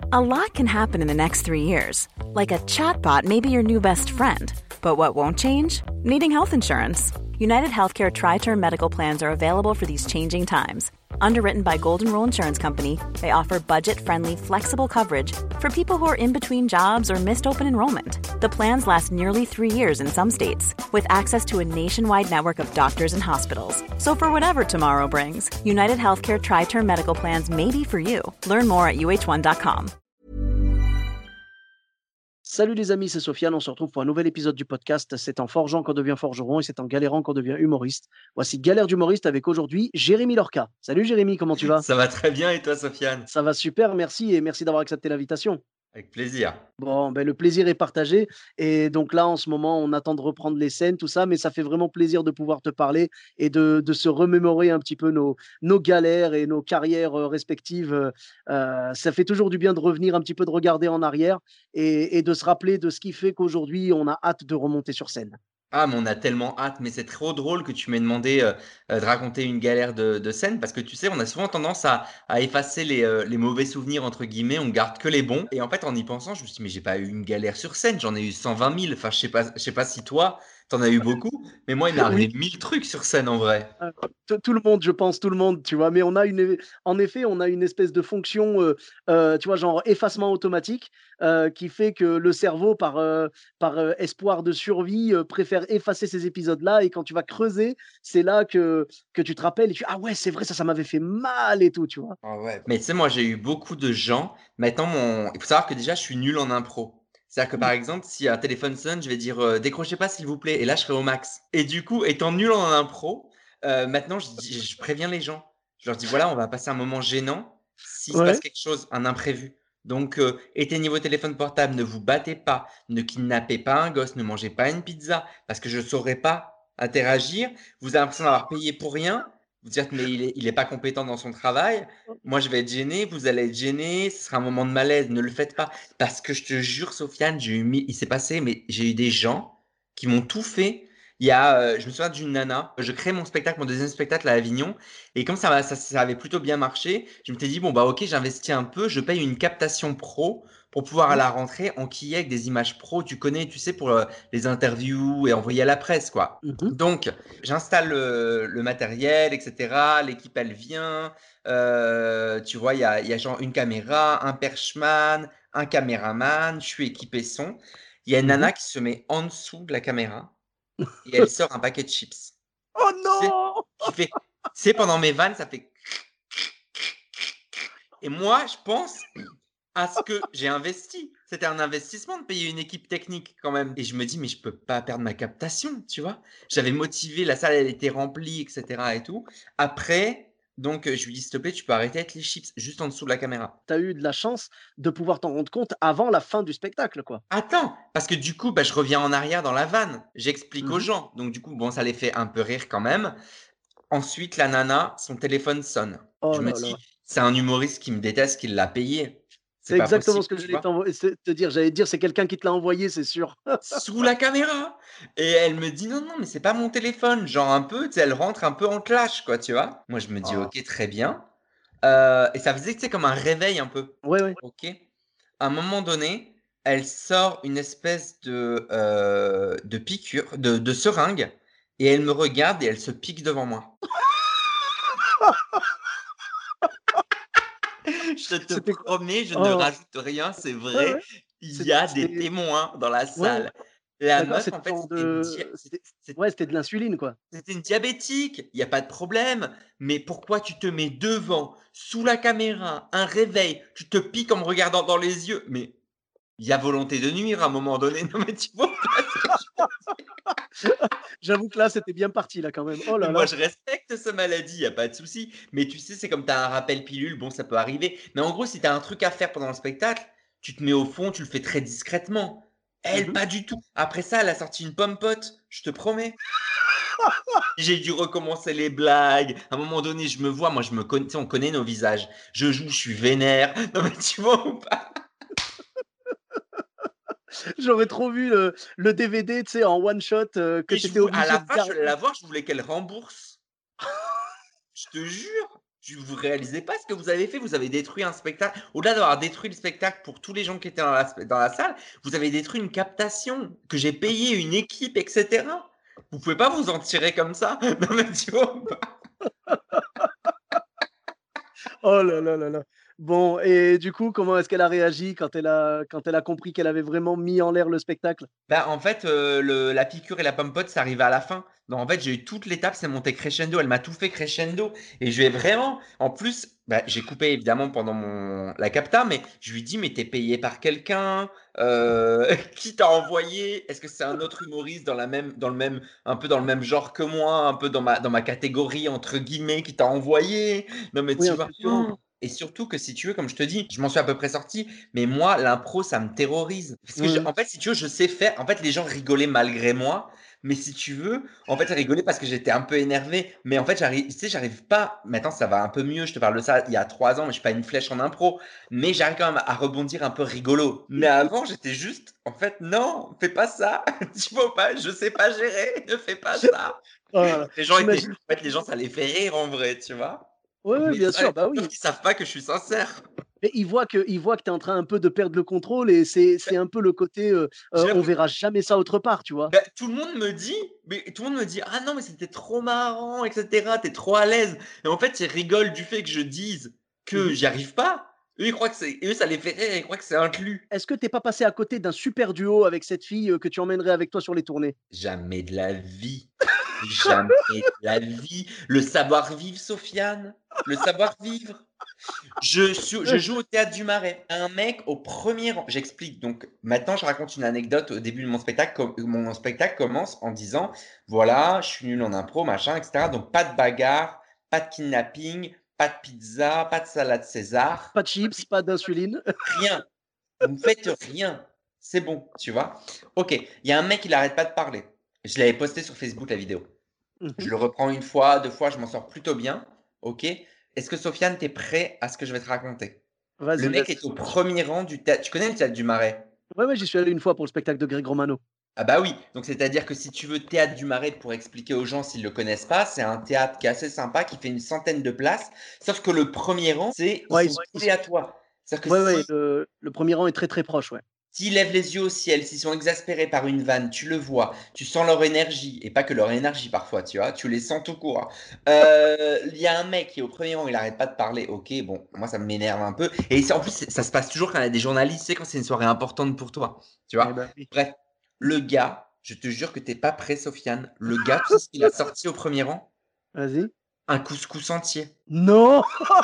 A lot can happen in the next 3 years. Like a chatbot may be your new best friend. But what won't change? Needing health insurance. United Healthcare Tri-Term Medical Plans are available for these changing times. Underwritten by Golden Rule Insurance Company, they offer budget-friendly, flexible coverage for people who are in between jobs or missed open enrollment. The plans last nearly 3 years in some states, with access to a nationwide network of doctors and hospitals. So for whatever tomorrow brings, United Healthcare Tri-Term Medical Plans may be for you. Learn more at uh1.com. Salut les amis, c'est Sofiane, on se retrouve pour un nouvel épisode du podcast. C'est en forgeant qu'on devient forgeron et c'est en galérant qu'on devient humoriste. Voici Galère d'humoriste avec aujourd'hui Jérémy Lorca. Salut Jérémy, comment tu vas? Ça va très bien et toi, Sofiane? Ça va super, merci et merci d'avoir accepté l'invitation. Avec plaisir. Bon, le plaisir est partagé et donc là, en ce moment, on attend de reprendre les scènes, tout ça, mais ça fait vraiment plaisir de pouvoir te parler et de se remémorer un petit peu nos galères et nos carrières respectives. Ça fait toujours du bien de revenir un petit peu, de regarder en arrière et de se rappeler de ce qui fait qu'aujourd'hui, on a hâte de remonter sur scène. Ah, mais on a tellement hâte, mais c'est trop drôle que tu m'aies demandé de raconter une galère de scène parce que tu sais, on a souvent tendance à effacer les mauvais souvenirs, entre guillemets, on garde que les bons. Et en fait, en y pensant, je me suis dit, mais j'ai pas eu une galère sur scène, j'en ai eu 120 000. Enfin, je sais pas si toi, t'en as eu beaucoup, mais moi, il m'est arrivé Oui. 1000 trucs sur scène en vrai. Tout le monde, je pense, tout le monde, tu vois. Mais en effet, on a une espèce de fonction, tu vois, genre effacement automatique, qui fait que le cerveau, par espoir de survie, préfère effacer ces épisodes-là. Et quand tu vas creuser, c'est là que tu te rappelles et ah ouais, c'est vrai, ça m'avait fait mal et tout, tu vois. Ah ouais. Mais tu sais, moi, j'ai eu beaucoup de gens. Maintenant, il faut savoir que déjà, je suis nul en impro. C'est-à-dire que par exemple, si un téléphone sonne, je vais dire décrochez pas s'il vous plaît, et là je serai au max. Et du coup, étant nul en impro, maintenant je préviens les gens. Je leur dis voilà, on va passer un moment gênant s'il se passe Ouais. quelque chose, un imprévu. Donc éteignez vos téléphones portables, ne vous battez pas, ne kidnappez pas un gosse, ne mangez pas une pizza, parce que je ne saurais pas interagir. Vous avez l'impression d'avoir payé pour rien. Vous dites mais il est pas compétent dans son travail. Moi je vais être gêné, vous allez être gêné, ce sera un moment de malaise, ne le faites pas. Parce que je te jure, Sofiane, il s'est passé, mais j'ai eu des gens qui m'ont tout fait. Je me souviens d'une nana, je crée mon spectacle, mon deuxième spectacle à Avignon, et comme ça avait plutôt bien marché, je m'étais dit, bon, bah ok, j'investis un peu, je paye une captation pro pour pouvoir à Mhm. la rentrée enquiller avec des images pro, tu connais, tu sais, pour les interviews et envoyer à la presse, quoi. Mhm. Donc, j'installe le matériel, etc. L'équipe, elle vient. Tu vois, il y a genre une caméra, un perchman, un caméraman, je suis équipé son. Il y a une Mhm. nana qui se met en dessous de la caméra et elle sort un paquet de chips. Oh Tu sais, non! qui fait, tu sais, pendant mes vannes, ça fait. Et moi, je pense à ce que j'ai investi. C'était un investissement de payer une équipe technique quand même. Et je me dis, mais je peux pas perdre ma captation, tu vois. J'avais motivé, la salle, elle était remplie, etc. et tout. Après, donc, je lui dis, s'il te plaît, tu peux arrêter avec les chips juste en dessous de la caméra. Tu as eu de la chance de pouvoir t'en rendre compte avant la fin du spectacle, quoi. Attends, parce que du coup, bah, je reviens en arrière dans la vanne. J'explique aux Mhm. gens. Donc, du coup, bon, ça les fait un peu rire quand même. Ensuite, la nana, son téléphone sonne. Oh Je me là là. dis, c'est un humoriste qui me déteste, qui l'a payé. C'est C'est pas exactement possible, ce que tu j'allais vois. te dire. J'allais te dire, c'est quelqu'un qui te l'a envoyé, c'est sûr. Sous la caméra. Et elle me dit, non, non, mais c'est pas mon téléphone. Genre un peu, tu sais, elle rentre un peu en clash, quoi, tu vois. Moi, je me dis, Ah. ok, très bien. Et ça faisait, tu sais, comme un réveil un peu. Ouais, ouais. Ok. À un moment donné, elle sort une espèce de piqûre, de seringue, et elle me regarde et elle se pique devant moi. Je te C'était quoi? promets, je ne Oh, rajoute rien, c'est ouais, ouais. vrai. Il y a des témoins dans la Ouais, ouais. salle. La D'accord, meuf, c'était en fait, genre de c'était de l'insuline, quoi. c'était une diabétique. Il y a pas de problème. Mais pourquoi tu te mets devant, sous la caméra, un réveil, tu te piques en me regardant dans les yeux? Mais il y a volonté de nuire à un moment donné. Non, mais tu vois pas ce que J'avoue que là, c'était bien parti, là, quand même. Oh Mais là moi, là. je respecte ce maladie, il y a pas de souci. Mais tu sais, c'est comme tu as un rappel pilule, bon, ça peut arriver. Mais en gros, si tu as un truc à faire pendant le spectacle, tu te mets au fond, tu le fais très discrètement. Elle, Mmh. pas du tout. Après ça, elle a sorti une pomme pote, je te promets. J'ai dû recommencer les blagues. À un moment donné, je me vois, moi, je me connais, tu sais, on connaît nos visages. Je joue, je suis vénère. Non, mais tu vois ou pas? J'aurais trop vu le DVD, tu sais, en one shot, que Et tu étais à obligé la de fin, je suis allé garder. la voir, je voulais qu'elle rembourse. Je te jure. Vous réalisez pas ce que vous avez fait. Vous avez détruit un spectacle. Au-delà d'avoir détruit le spectacle pour tous les gens qui étaient dans la salle, vous avez détruit une captation que j'ai payé, une équipe, etc. Vous pouvez pas vous en tirer comme ça. Non mais tu vois pas. Oh là là là là. Bon, et du coup, comment est-ce qu'elle a réagi quand elle a compris qu'elle avait vraiment mis en l'air le spectacle? Bah, en fait, la piqûre et la pomme-pote, c'est arrivé à la fin. Donc, en fait, j'ai eu toute l'étape, c'est monté crescendo. Elle m'a tout fait crescendo. Et je lui ai vraiment. En plus, bah, j'ai coupé évidemment pendant la capta, mais je lui ai dit, mais t'es payé par quelqu'un? Qui t'a envoyé? Est-ce que c'est un autre humoriste un peu dans le même genre que moi, un peu dans ma catégorie, entre guillemets, qui t'a envoyé? Non, mais Oui, tu un vois. concurrent. Et surtout que si tu veux, comme je te dis, je m'en suis à peu près sorti, mais moi, l'impro, ça me terrorise. Parce que, Mmh. en fait, si tu veux, je sais faire. En fait, les gens rigolaient malgré moi, mais si tu veux, en fait, ils rigolaient parce que j'étais un peu énervé. Mais en fait, tu sais, j'arrive pas. Maintenant, ça va un peu mieux. Je te parle de ça il y a 3 ans, mais je suis pas une flèche en impro. Mais j'arrive quand même à rebondir un peu rigolo. Mais avant, j'étais juste, en fait, non, fais pas ça. Tu vois pas, je sais pas gérer, ne fais pas ça. Oh là là, Les gens étaient. j'imagine. En fait, les gens, ça les fait rire en vrai, tu vois. Ouais, ouais, Mais bien sûr, bah sauf oui. qu'ils savent pas que je suis sincère. Et ils voient que tu es en train un peu de perdre le contrôle et c'est un peu le côté, J'ai on l'impression verra jamais ça autre part, tu vois? bah, tout le monde me dit: «Ah non, mais c'était trop marrant et cetera, tu trop à l'aise» et en fait, ils rigolent du fait que je dise que Mmh. j'y arrive pas. Eux, ça les fait rire, ils croient que c'est inclus. Est-ce que tu es pas passé à côté d'un super duo avec cette fille, que tu emmènerais avec toi sur les tournées? Jamais de la vie, jamais de la vie. Le savoir-vivre, Sofiane, le savoir-vivre. Je joue au Théâtre du Marais. Un mec au premier rang j'explique donc maintenant je raconte une anecdote au début de mon spectacle. Mon spectacle commence en disant: «Voilà, je suis nul en impro, machin et cetera, donc pas de bagarre, pas de kidnapping, pas de pizza, pas de salade César, Pas de chips, pas d'insuline? rien. Vous me faites rien. C'est bon», tu vois? OK, il y a un mec, il arrête pas de parler. Je l'avais posté sur Facebook la vidéo. Mmh Je mh. le reprends une fois, 2 fois, je m'en sors plutôt bien. OK. Est-ce que Sofiane, tu es prêt à ce que je vais te raconter? Le Vas-y, mec vas-y, est je au suis chaud. premier rang du théâtre. Tu connais le théâtre du Marais? Ouais, ouais, j'y suis allé une fois pour le spectacle de Greg Romano. Ah bah oui, donc c'est-à-dire que si tu veux théâtre du Marais pour expliquer aux gens s'ils le connaissent pas, c'est un théâtre qui est assez sympa, qui fait une centaine de places, sauf que le premier rang, ils Ouais, sont collés à toi. C'est-à-dire que ouais, ouais, le 1er rang est très, très proche, ouais. s'ils lèvent les yeux au ciel, s'ils sont exaspérés par une vanne, tu le vois, tu sens leur énergie, et pas que leur énergie parfois, tu vois, tu les sens tout court. Il y a un mec qui est au premier rang, il arrête pas de parler, ok, bon, moi ça m'énerve un peu. Et en plus, ça se passe toujours quand il y a des journalistes, tu sais, quand c'est une soirée importante pour toi, tu Eh vois. ben, oui. Bref, le gars, je te jure que t'es pas prêt, Sofiane, le gars, tu sais ce qu'il a sorti au premier rang? Vas-y. Un couscous entier. Non!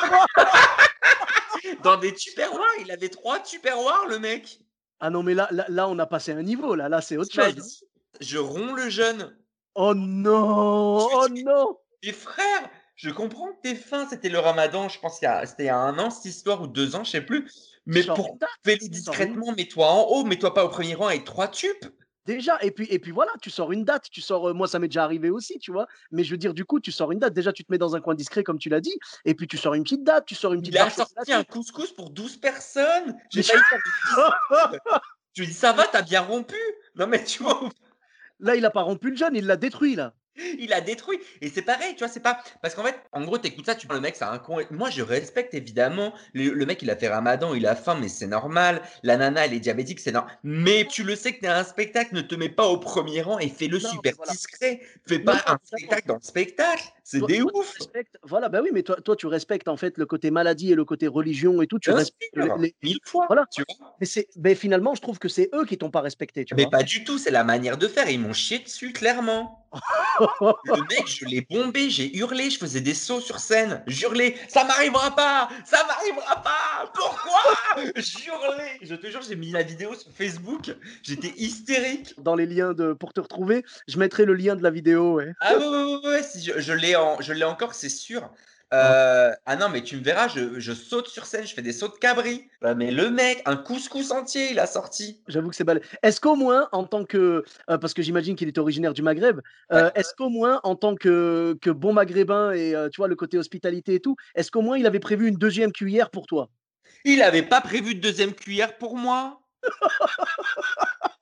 Dans des tupperwares, il avait 3 tupperwares, le mec. Ah non, mais là, on a passé un niveau, là, c'est autre Il m'a chose, là. dit, je romps le jeûne. Oh non! Je lui Oh dis: non! «Mais frère, je comprends que tu faim». C'était le ramadan, je pense c'était il y a 1 an cette histoire ou 2 ans, je sais plus. Mais Sors une pour date, fais-le sors une discrètement, mets-toi en haut, mets-toi pas au premier rang avec 3 tupes. déjà et puis voilà, tu sors une date, tu sors, moi ça m'est déjà arrivé aussi, tu vois? Mais je veux dire, du coup, tu sors une date. Déjà, tu te mets dans un coin discret comme tu l'as dit et puis tu sors une petite date, tu sors une petite Il a barre sorti un chocolatée. couscous pour 12 personnes. Mais J'ai failli faire une distraite. Je lui ai dit: «Ça va, tu as bien rompu?» Non mais tu vois? là, il a pas rompu le jeûne, il l'a détruit, là. Il a détruit et c'est pareil, tu vois? C'est pas parce qu'en fait, en gros, tu ça, tu le mec, c'est un con et moi, je respecte évidemment le mec, il a fait ramadan, il a faim, mais c'est normal. La nana, elle est diabétique, c'est normal. Mais tu le sais que tu es un spectacle, ne te mets pas au premier rang et fais-le Non, super mais voilà. discret. Fais Non, pas non, un totalement. spectacle dans le spectacle, c'est Toi des toi, tu ouf! respectes voilà, bah, oui, mais toi, tu respectes, en fait, le côté maladie et le côté religion et tout, tu Bien respectes sûr, les 1000 fois, voilà. tu vois? Mais finalement, je trouve que c'est eux qui t'ont pas respecté, tu Mais vois? pas du tout, c'est la manière de faire, ils m'ont chié dessus, clairement. Le mec, je l'ai bombé, j'ai hurlé, je faisais des sauts sur scène, j'hurlais: «Ça m'arrivera pas! Ça m'arrivera pas! Pourquoi?» J'hurlais, je te jure, j'ai mis la vidéo sur Facebook, j'étais hystérique. Dans les liens de pour te retrouver, je mettrai le lien de la vidéo, ouais. Ah ouais, ouais, ouais, ouais, si je l'ai encore, c'est sûr. Oh, Ah non, mais tu me verras, je saute sur scène, je fais des sauts de cabri. Bah, mais le mec, un couscous entier, il a sorti. j'avoue que c'est balèze. Est-ce qu'au moins en tant que, parce que j'imagine qu'il est originaire du Maghreb, Ouais. est-ce qu'au moins en tant que bon maghrébin et tu vois le côté hospitalité et tout, est-ce qu'au moins il avait prévu une deuxième cuillère pour toi? Il avait pas prévu de 2e cuillère pour moi.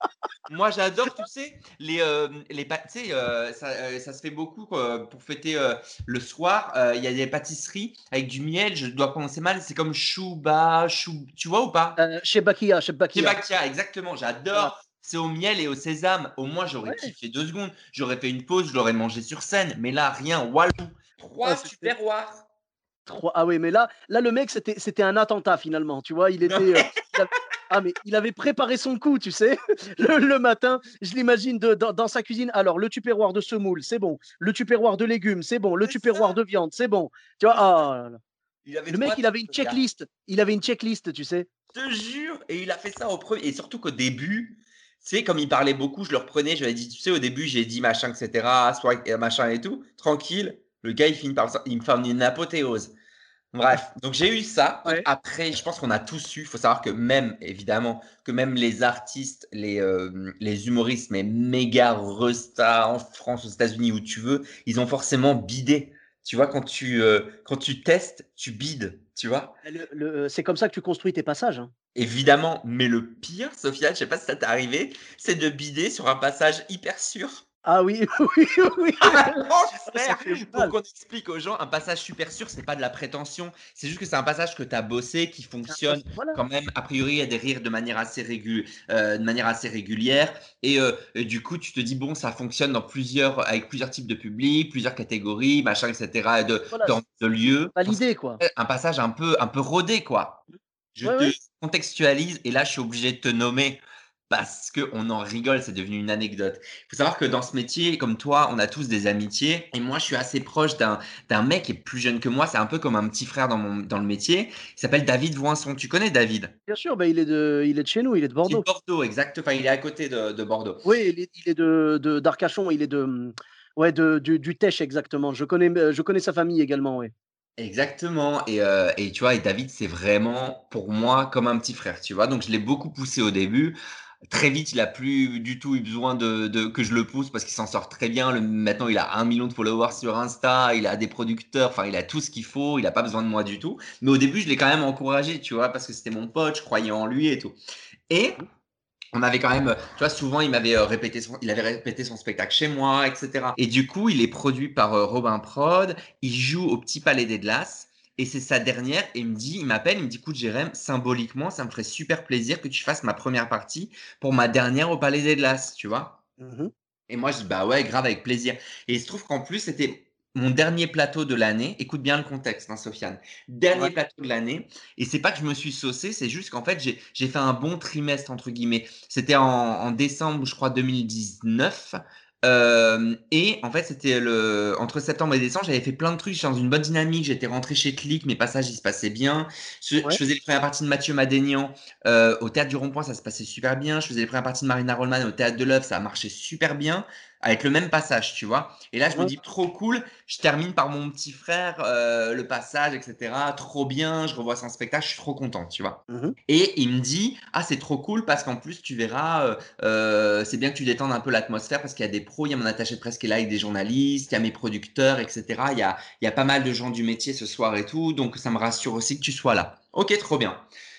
Moi, j'adore, tu sais, tu sais, ça se fait beaucoup quoi, pour fêter le soir. Il y a des pâtisseries avec du miel. Je dois prononcer mal. C'est comme chouba, chou. Tu vois ou pas? Chez Bakia, chez Bakia. Chebakia, exactement. Voilà. J'adore. C'est au miel et au sésame. Au moins, j'aurais Ouais. kiffé 2 secondes. J'aurais fait une pause. Je l'aurais mangé sur scène. Mais là, rien. Walou. Ah, 3 c'était tupperwares. ah oui, mais là, le mec, c'était un attentat finalement. Tu vois, il avait, mais il avait préparé son coup, tu sais. Le matin, je l'imagine dans sa cuisine. Alors, le tupperware de semoule, c'est bon. Le tupperware de légumes, c'est bon. Le C'est ça. tupperware de viande, c'est bon. Tu vois, C'est ça. ah là là. Il avait Le mec, 3 il avait trucs, une le gars. checklist. Il avait une checklist, tu sais. Je te jure. Et il a fait ça au premier. Et surtout qu'au début, tu sais, comme il parlait beaucoup, je le reprenais. Je lui ai dit, tu sais, au début, j'ai dit machin, etc. Soit machin et tout. Tranquille. Le gars, il me fait une apothéose. Bref, donc j'ai eu ça. Donc Ouais. après, je pense qu'on a tous eu. Il faut savoir que même, évidemment, que même les artistes, les humoristes, mais méga restas en France, aux États-Unis, où tu veux, ils ont forcément bidé. Tu vois, quand tu testes, tu bides. Tu vois, C'est comme ça que tu construis tes passages, hein. évidemment. Mais le pire, Sofiane, je sais pas si ça t'est arrivé, c'est de bider sur un passage hyper sûr. Ah oui, oui, oui. Oh, Ah, ça frère, fait pour mal. qu'on explique aux gens, un passage super sûr, c'est pas de la prétention. C'est juste que c'est un passage que tu as bossé, qui fonctionne Voilà. quand même. A priori, il y a des rires de manière assez régulière. Et du coup, tu te dis, bon, ça fonctionne avec plusieurs types de publics, plusieurs catégories, machin, etc. Et Voilà, de lieux. Donc, validé, quoi. c'est un passage un peu rodé, quoi. Je Ouais, te ouais. contextualise et là, je suis obligé de te nommer parce qu'on en rigole, c'est devenu une anecdote. Il faut savoir que dans ce métier, comme toi, on a tous des amitiés. Et moi, je suis assez proche d'un mec qui est plus jeune que moi. C'est un peu comme un petit frère dans le métier. Il s'appelle David Voinson. Tu connais David? Bien sûr, bah, il est de chez nous, il est de Il est de Bordeaux. Bordeaux, exact. Enfin, il est à côté de Bordeaux. Oui, il est d'Arcachon, il est ouais, du Tech exactement. Je connais sa famille également, ouais. Exactement. Et tu vois, et David, c'est vraiment pour moi comme un petit frère, tu vois. Donc, je l'ai beaucoup poussé au début. Très vite, il a plus du tout eu besoin que je le pousse parce qu'il s'en sort très bien. Maintenant, il a 1 million de followers sur Insta, il a des producteurs, enfin, il a tout ce qu'il faut, il a pas besoin de moi du tout. Mais au début, je l'ai quand même encouragé, tu vois, parce que c'était mon pote, je croyais en lui et tout. Et Mmh. on avait quand même, tu vois, souvent, il avait répété son spectacle chez moi, etc. Et du coup, il est produit par Robin Prod. Il joue au Petit Palais des Glaces. Et c'est sa dernière. Et il m'appelle, il me dit, écoute, Jérém, symboliquement, ça me ferait super plaisir que tu fasses ma première partie pour ma dernière au Palais des Glaces, tu vois. Mmh. Et moi, je dis, bah ouais, grave, avec plaisir. Et il se trouve qu'en plus, c'était mon dernier plateau de l'année. Écoute bien le contexte, hein, Sofiane. Dernier Ouais. plateau de l'année. Et c'est pas que je me suis saucé, c'est juste qu'en fait, j'ai fait un bon trimestre, entre guillemets. C'était en décembre, je crois, 2019. Et en fait, entre septembre et décembre, j'avais fait plein de trucs. J'étais dans une bonne dynamique. J'étais rentré chez Click, mes passages, ils se passaient bien. Je Ouais. faisais les premières parties de Mathieu Madénian au théâtre du Rond-Point, ça se passait super bien. Je faisais les premières parties de Marina Rollman au théâtre de l'Œuvre, ça a marché super bien, avec le même passage, tu vois. Et là, je me Ouais. dis, trop cool, je termine par mon petit frère, le passage, etc. Trop bien, je revois son spectacle, je suis trop content, tu vois. Mmh. Et il me dit, ah, c'est trop cool parce qu'en plus, tu verras, c'est bien que tu détendes un peu l'atmosphère parce qu'il y a des pros, il y a mon attaché de presse qui est là avec des journalistes, il y a mes producteurs, etc. Il y a pas mal de gens du métier ce soir et tout, donc ça me rassure aussi que tu sois là. Ok, trop bien.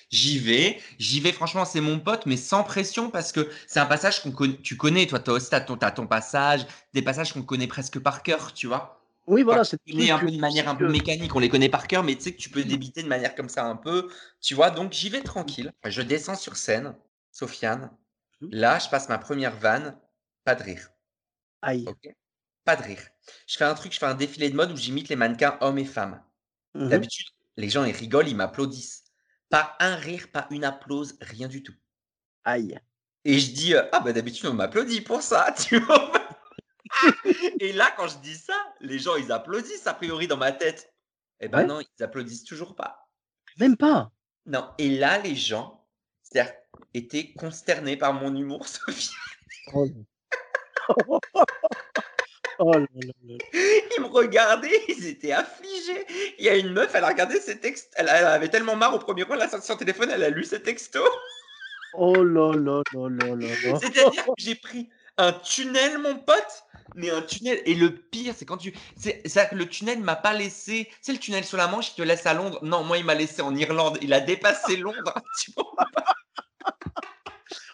J'y vais, franchement, c'est mon pote, mais sans pression parce que c'est un passage tu connais, toi aussi, t'as ton passage, des passages qu'on connaît presque par cœur, tu vois. Oui, Enfin, voilà, c'est qu'on des connaît trucs un que peu de tu sais manière un peu que mécanique, on les connaît par cœur, mais tu sais que tu peux débiter de manière comme ça un peu, tu vois. Donc j'y vais tranquille. Je descends sur scène, Sofiane. mmh. Là, je passe ma première vanne, pas de rire. Aïe. Ok? Pas de rire. Je fais un défilé de mode où j'imite les mannequins hommes et femmes. Mmh. D'habitude, les gens, ils rigolent, ils m'applaudissent. Pas un rire, pas une applause, rien du tout. Aïe. Et je dis, ah bah d'habitude, on m'applaudit pour ça, tu vois. Et là, quand je dis ça, les gens, ils applaudissent a priori dans ma tête. Eh ben Ouais, non, ils applaudissent toujours pas. même pas. Non. Et là, les gens, c'est-à-dire, étaient consternés par mon humour, Sophie. Oh là. Oh là là là là. Ils me regardaient, ils étaient affligés. Il y a une meuf, elle a regardé ses textes. Elle avait tellement marre au premier rang, elle a sorti son téléphone, elle a lu ses textos. Oh là là là là là là. C'est-à-dire que j'ai pris un tunnel, mon pote, mais un tunnel. Et le pire, c'est c'est-à-dire que le tunnel m'a pas laissé. C'est le tunnel sur la Manche, il te laisse à Londres. Non, moi, il m'a laissé en Irlande. Il a dépassé Londres. Tu vois.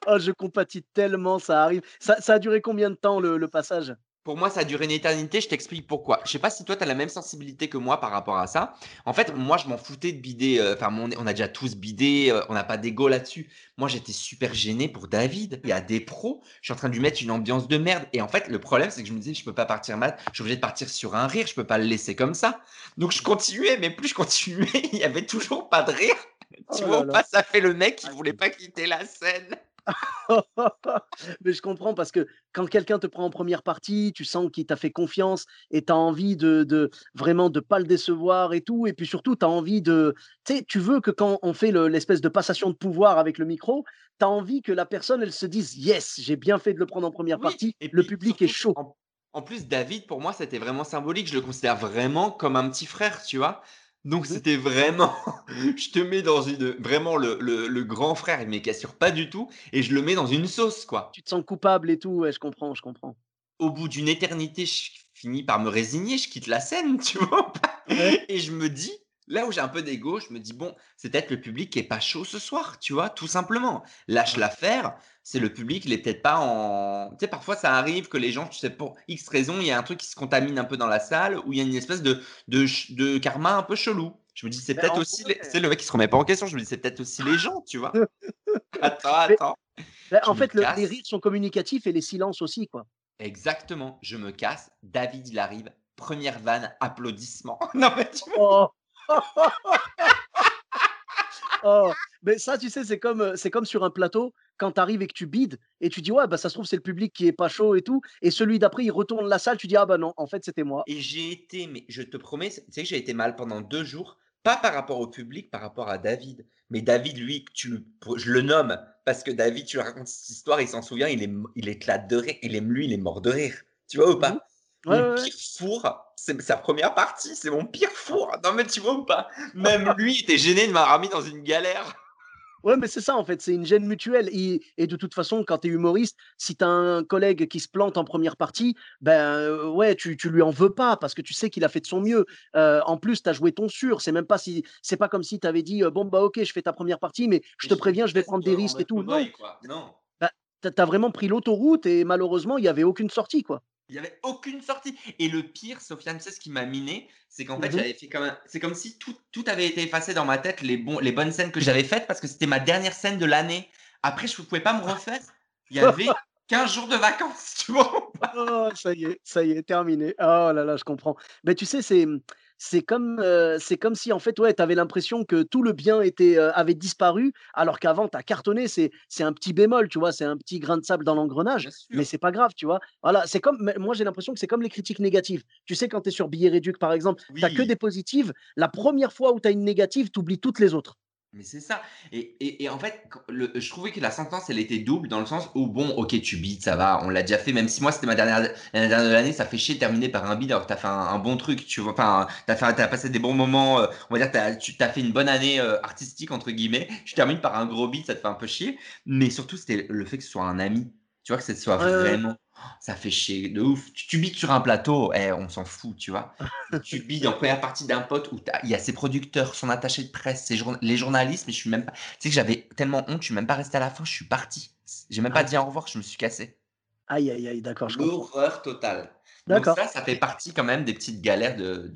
Oh, je compatis tellement, ça arrive. Ça a duré combien de temps le passage? Pour moi, ça a duré une éternité, je t'explique pourquoi. Je sais pas si toi, tu as la même sensibilité que moi par rapport à ça. En fait, Mmh. moi, je m'en foutais de bider, enfin, on a déjà tous bidé, on n'a pas d'ego là-dessus. Moi, j'étais super gêné pour David. Il y a des pros, je suis en train de lui mettre une ambiance de merde et en fait, le problème, c'est que je me disais: «Je peux pas partir mal, je suis obligé de partir sur un rire, je peux pas le laisser comme ça». Donc je continuais, mais plus je continuais, il y avait toujours pas de rire. Tu Oh vois là ou là. pas? Ça fait le mec qui voulait pas quitter la scène. Mais je comprends parce que quand quelqu'un te prend en première partie, tu sens qu'il t'a fait confiance et tu as envie de vraiment de pas le décevoir et tout et puis surtout tu as envie de tu sais, tu veux que quand on fait l'espèce de passation de pouvoir avec le micro, tu as envie que la personne, elle se dise: «Yes, j'ai bien fait de le prendre en première Oui partie, et le puis public est surtout chaud». en plus David pour moi c'était vraiment symbolique, je le considère vraiment comme un petit frère, tu vois? Donc Mmh. c'était vraiment je te mets dans une vraiment le grand frère, mais qui assure pas du tout et je le mets dans une sauce, quoi. Tu te sens coupable et tout, ouais, je comprends, je comprends. Au bout d'une éternité, je finis par me résigner, je quitte la scène, tu vois ou pas? Ouais. Et je me dis, là où j'ai un peu d'ego, je me dis: «Bon, c'est peut-être le public qui est pas chaud ce soir», tu vois? Tout simplement. Lâche Ah. l'affaire, c'est le public, il est peut-être pas en tu sais, parfois ça arrive que les gens, tu sais, pour X raison, il y a un truc qui se contamine un peu dans la salle, où il y a une espèce de karma un peu chelou. Je me dis: «C'est Mais peut-être en aussi les» tu ouais. sais, le mec qui se remet pas en question, je me dis: «C'est peut-être aussi les gens», tu vois? Attends, Mais attends, en je me fait, les casse. rires sont communicatifs et les silences aussi, quoi. Exactement, je me casse, David il arrive, première vanne, applaudissements. Non mais tu vois? Oh! Oh! Mais ça, tu sais, c'est comme sur un plateau, quand tu arrives et que tu bides et tu dis: «Ouais, bah, ça se trouve, c'est le public qui est pas chaud et tout» et celui d'après, il retourne la salle, tu dis: «Ah bah non, en fait, c'était moi». Et j'ai été, mais je te promets, tu sais que j'ai été mal pendant 2 jours, pas par rapport au public, par rapport à David. Mais David, lui, que tu je le nomme parce que David, tu lui racontes cette histoire, il s'en souvient, il éclate de rire, il est mort de rire. Tu vois ou Mmh mh. pas? Ouais, Mon ouais, ouais. pire four, c'est sa première partie, c'est mon pire Ah. four. Non mais tu vois ou pas? Même lui était gêné de m'avoir mis dans une galère. Ouais, mais c'est ça, en fait, c'est une gêne mutuelle et de toute façon, quand tu es humoriste, si tu as un collègue qui se plante en première partie, ben, ouais, tu lui en veux pas parce que tu sais qu'il a fait de son mieux. En plus, tu as joué ton sûr, c'est pas comme si tu avais dit: «Bon, bah, OK, je fais ta première partie, mais je Et te je fais préviens, du je vais test, prendre des en risques et mode tout». Non, cow-boy quoi. Non. bah, tu as vraiment pris l'autoroute et malheureusement, il y avait aucune sortie, quoi. Il y avait aucune sortie et le pire, Sofiane, tu sais ce qui m'a miné? C'est qu'en fait, Mmh mh. j'avais fait comme un c'est comme si tout avait été effacé dans ma tête, les bonnes scènes que j'avais faites parce que c'était ma dernière scène de l'année. Après, je pouvais pas me refaire. Il y avait 15 jours de vacances, tu vois? Oh, ça y est, terminé. Oh là là, je comprends. Mais tu sais, c'est comme si en fait, ouais, tu avais l'impression que tout le bien avait disparu, alors qu'avant tu as cartonné. C'est un petit bémol, tu vois? C'est un petit grain de sable dans l'engrenage, Bien mais sûr. c'est pas grave, tu vois? Voilà, c'est comme mais moi j'ai l'impression que c'est comme les critiques négatives. Tu sais, quand tu es sur Billet Réduc, par exemple, tu as que Oui. des positives. La première fois où tu as une négative, tu oublies toutes les autres. Mais c'est ça et en fait, je trouvais que la sentence, elle était double dans le sens où bon, OK, tu bides, ça va, on l'a déjà fait, même si moi, c'était ma l'année dernière de l'année, ça fait chier de terminer par un bide alors que tu as fait un bon truc, tu vois? Enfin, tu as passé des bons moments, on va dire, tu as fait une bonne année, «artistique» entre guillemets. Tu termines par un gros bide, ça te fait un peu chier, mais surtout, c'était le fait que ce soit un ami, tu vois? Que ce soit Ouais, ouais, ouais. vraiment ça fait chier de ouf. Tu bides sur un plateau, eh, on s'en fout, tu vois? Tu bides en première partie d'un pote où il y a ses producteurs, son attaché de presse, les journalistes, mais je suis même pas tu sais que j'avais tellement honte, je suis même pas resté à la fin, je suis parti. J'ai même pas Ah, dit au revoir, je me suis cassé. aïe, aïe, aïe, d'accord, je comprends. L'horreur totale. Donc D'accord. ça fait partie quand même des petites galères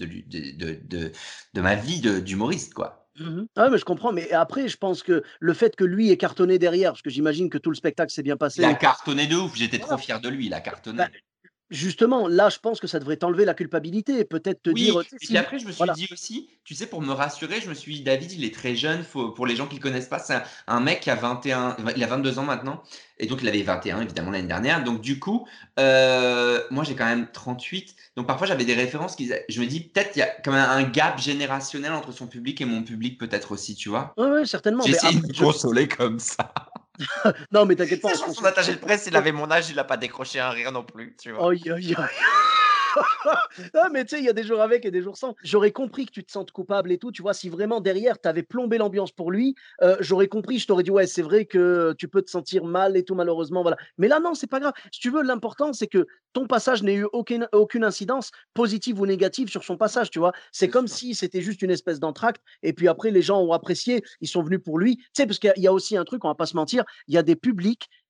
de ma vie d'humoriste, quoi. Mmh mh. Ah mais je comprends, mais après je pense que le fait que lui ait cartonné derrière, parce que j'imagine que tout le spectacle s'est bien Il a passé, cartonné de ouf, j'étais trop voilà, fier de lui, il a bah, cartonné. justement, là, je pense que ça devrait t'enlever la culpabilité et peut-être te dire, Oui tu sais, et puis si après je me suis voilà. dit aussi, tu sais, pour me rassurer, je me suis dit: «David, il est très jeune, faut» pour les gens qui le connaissent pas, c'est un mec qui a 21 il a 22 ans maintenant et donc il avait 21 évidemment l'année dernière. Donc du coup, moi j'ai quand même 38 donc parfois j'avais des références qui faisaient je me dis: «Peut-être il y a quand même un gap générationnel entre son public et mon public peut-être aussi», tu vois? Ouais, ouais, certainement, J'ai mais essayé de après me je consoler comme ça. non, mais t'inquiète pas, Sachant que son attaché de presse, il avait mon âge, il a pas décroché un rire non plus, tu vois? aïe, aïe, aïe. Ah, mais tu sais, il y a des jours avec et des jours sans. J'aurais compris que tu te sentes coupable et tout, tu vois? Si vraiment derrière, tu avais plombé l'ambiance pour lui, j'aurais compris, je t'aurais dit: «Ouais, c'est vrai que tu peux te sentir mal et tout malheureusement, voilà». Mais là, non, c'est pas grave. Si tu veux, l'important, c'est que ton passage n'ait eu aucune incidence positive ou négative sur son passage, tu vois? C'est C'est comme sûr. si c'était juste une espèce d'entracte et puis après les gens ont apprécié, ils sont venus pour lui. Tu sais, parce qu'il y a aussi un truc, on va pas se mentir, il y a des publics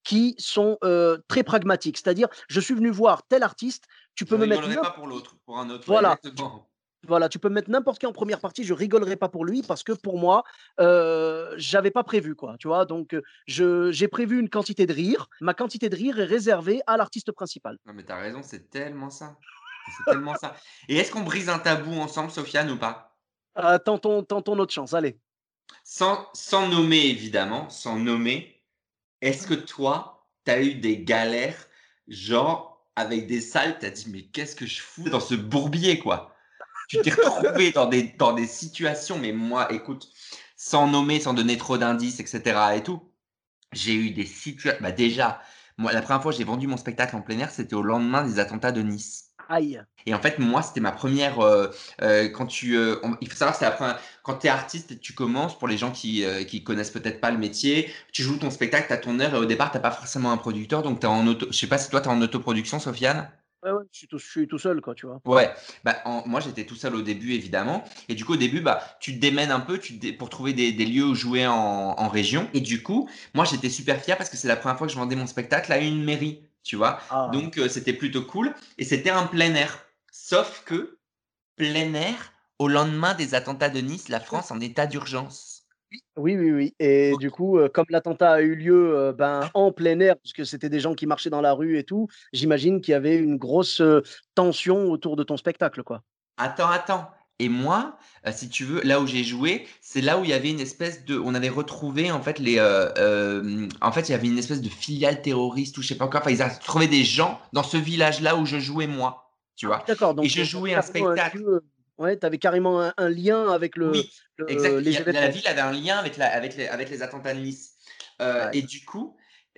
qui sont très pragmatiques. C'est-à-dire, je suis venu voir tel artiste, tu Je peux me mettre rigolerai pas pour l'autre, pour un autre, ouais, voilà, exactement. voilà, tu peux me mettre n'importe qui en première partie, je rigolerai pas pour lui parce que pour moi, j'avais pas prévu quoi, tu vois? Donc, j'ai prévu une quantité de rire. Ma quantité de rire est réservée à l'artiste principal. Non, mais t'as raison, c'est tellement ça. C'est tellement ça. Et est-ce qu'on brise un tabou ensemble, Sofiane, ou pas? Tentons notre chance, allez. Sans nommer évidemment, sans nommer, est-ce que toi, tu as eu des galères, genre avec des salles, tu as dit: «Mais qu'est-ce que je fous dans ce bourbier, quoi?» Tu t'es retrouvé dans des situations, mais moi, écoute, sans nommer, sans donner trop d'indices et cetera et tout, j'ai eu des situations. Bah, déjà, moi, la première fois que j'ai vendu mon spectacle en plein air, c'était au lendemain des attentats de Nice. Aïe. Et en fait, moi, c'était ma première. Quand il faut savoir, c'est la première. Quand tu es artiste et que tu commences, pour les gens qui connaissent peut-être pas le métier, tu joues ton spectacle, tu as ton heure et au départ, tu pas forcément un producteur. Donc, tu en auto. Je sais pas si toi, tu es en autoproduction, Sofiane. Ouais, ouais, je suis tout seul quoi, tu vois? Ouais, bah, moi j'étais tout seul au début évidemment, et du coup au début bah tu te démènes un peu pour trouver des lieux où jouer en région, et du coup moi j'étais super fier parce que c'est la première fois que je vendais mon spectacle à une mairie, tu vois, Ah. donc c'était plutôt cool, et c'était un plein air, sauf que plein air au lendemain des attentats de Nice, la France en état d'urgence. Oui, oui, oui et Donc, du coup, comme l'attentat a eu lieu, ben, en plein air, puisque c'était des gens qui marchaient dans la rue et tout, j'imagine qu'il y avait une grosse, tension autour de ton spectacle, quoi? attends. Et moi, si tu veux, là où j'ai joué, c'est là où il y avait une espèce de on avait retrouvé en fait en fait, il y avait une espèce de filiale terroriste ou je sais pas quoi. Enfin, ils avaient trouvé des gens dans ce village-là où je jouais moi, tu Ah oui, vois? d'accord, Et donc je tu avais jouais un carrément un spectacle. lieu, ouais, tu avais carrément un lien avec Oui, exact. les La événements. ville avait un lien avec les attentats de Nice. Et Aïe. du coup,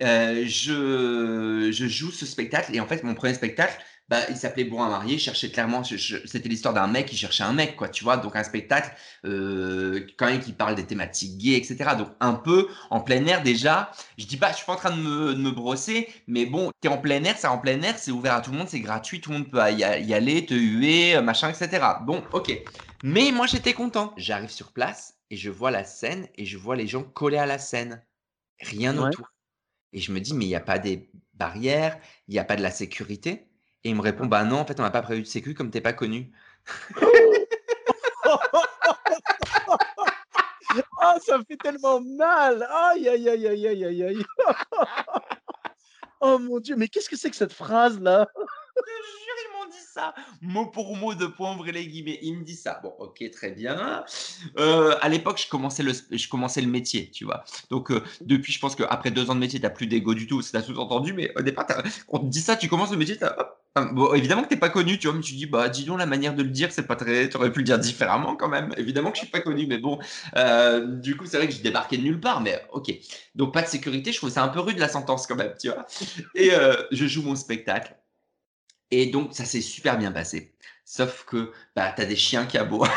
je joue ce spectacle et en fait, mon premier spectacle, bah, il s'appelait Bourg à marier. Je cherchais clairement, c'était l'histoire d'un mec qui cherchait un mec, quoi, tu vois. Donc un spectacle quand même qui parle des thématiques gays, etc. Donc un peu en plein air déjà. Je dis pas, je suis pas en train de me brosser, mais bon, t'es en plein air, c'est en plein air, c'est ouvert à tout le monde, c'est gratuit, tout le monde peut y aller, te huer, machin, etc. Bon, ok. Mais moi, j'étais content. J'arrive sur place et je vois la scène et je vois les gens collés à la scène. Rien Ouais. autour. Et je me dis: «Mais il y a pas des barrières, il y a pas de la sécurité?» Et il me répond: «Bah non, en fait, on n'a pas prévu de sécu comme tu es pas connu». Ah, ça fait tellement mal! Aïe, aïe, aïe, aïe, aïe, aïe, aïe. Oh mon Dieu, mais qu'est-ce que c'est que cette phrase-là? Je te jure, ils m'ont dit ça, mot pour mot, de points ouvrez les guillemets. Il me dit ça. Bon, OK, très bien. À l'époque, je commençais le métier, tu vois? Donc, depuis, je pense qu'après 2 ans de métier, tu plus d'ego du tout, c'est sous-entendu, mais au départ, on te dit ça, tu commences le métier, tu hop, bon, évidemment que tu pas connu, tu vois? Mais tu dis: «Bah, dis donc, la manière de le dire, c'est pas très tu aurais pu le dire différemment quand même». Évidemment que je suis pas connu, mais bon, du coup, c'est vrai que j'ai débarqué de nulle part, mais OK. Donc pas de sécurité, je trouve ça un peu rude la sentence quand même, tu vois? Et je joue mon spectacle et donc ça s'est super bien passé. Sauf que, bah, tu as des chiens qui aboient.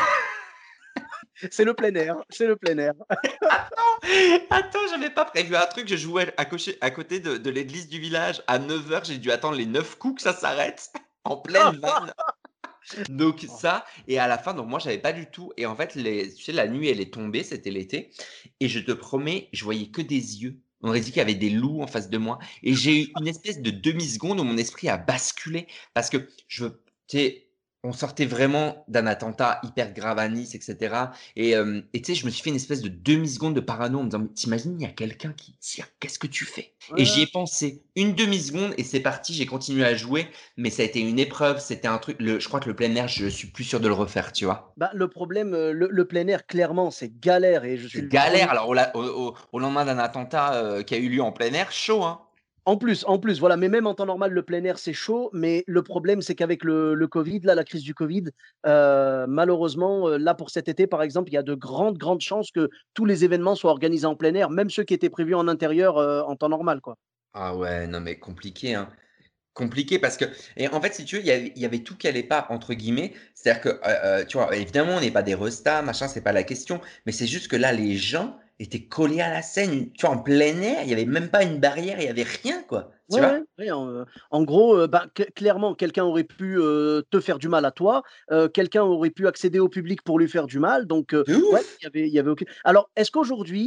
C'est le plein air, c'est le plein air. Attends, j'avais pas prévu un truc, je jouais à côté de l'église du village. À 9 heures, j'ai dû attendre les 9 coups que ça s'arrête, en pleine vanne. Donc ça, et à la fin, donc moi j'avais pas du tout, et en fait, tu sais, la nuit elle est tombée, c'était l'été, et je te promets, je voyais que des yeux. On aurait dit qu'il y avait des loups en face de moi, et j'ai eu une espèce de demi-seconde où mon esprit a basculé parce que tu sais, on sortait vraiment d'un attentat hyper grave à Nice, etc. Et tu sais, je me suis fait une espèce de demi-seconde de parano en me disant, mais t'imagines, il y a quelqu'un qui tire, qu'est-ce que tu fais? Et j'y ai Ouais. pensé une demi-seconde et c'est parti, j'ai continué à jouer, mais ça a été une épreuve, c'était un truc, je crois que le plein air, je suis plus sûr de le refaire, tu vois? Bah, le problème, le plein air, clairement, c'est galère et je suis C'est le premier. galère, alors au lendemain d'un attentat, qui a eu lieu en plein air, chaud, hein? En plus, voilà, mais même en temps normal, le plein air, c'est chaud, mais le problème, c'est qu'avec le covid, là, la crise du covid, malheureusement, là, pour cet été, par exemple, il y a de grandes, grandes chances que tous les événements soient organisés en plein air, même ceux qui étaient prévus en intérieur, en temps normal, quoi. Ah ouais, non mais compliqué, hein. Compliqué parce que, et en fait, si tu veux, il y avait «tout qui allait pas» entre guillemets. C'est-à-dire que, tu vois, évidemment, on n'est pas des restas, machin, c'est pas la question, mais c'est juste que là, les gens étaient collés à la scène, tu vois, en plein air, il y avait même pas une barrière, il y avait rien, quoi, tu Ouais, vois? ouais, ouais, en gros, bah, clairement, quelqu'un aurait pu, te faire du mal à toi, quelqu'un aurait pu accéder au public pour lui faire du mal, donc De ouais, ouf! il y avait aucun alors, est-ce qu'aujourd'hui,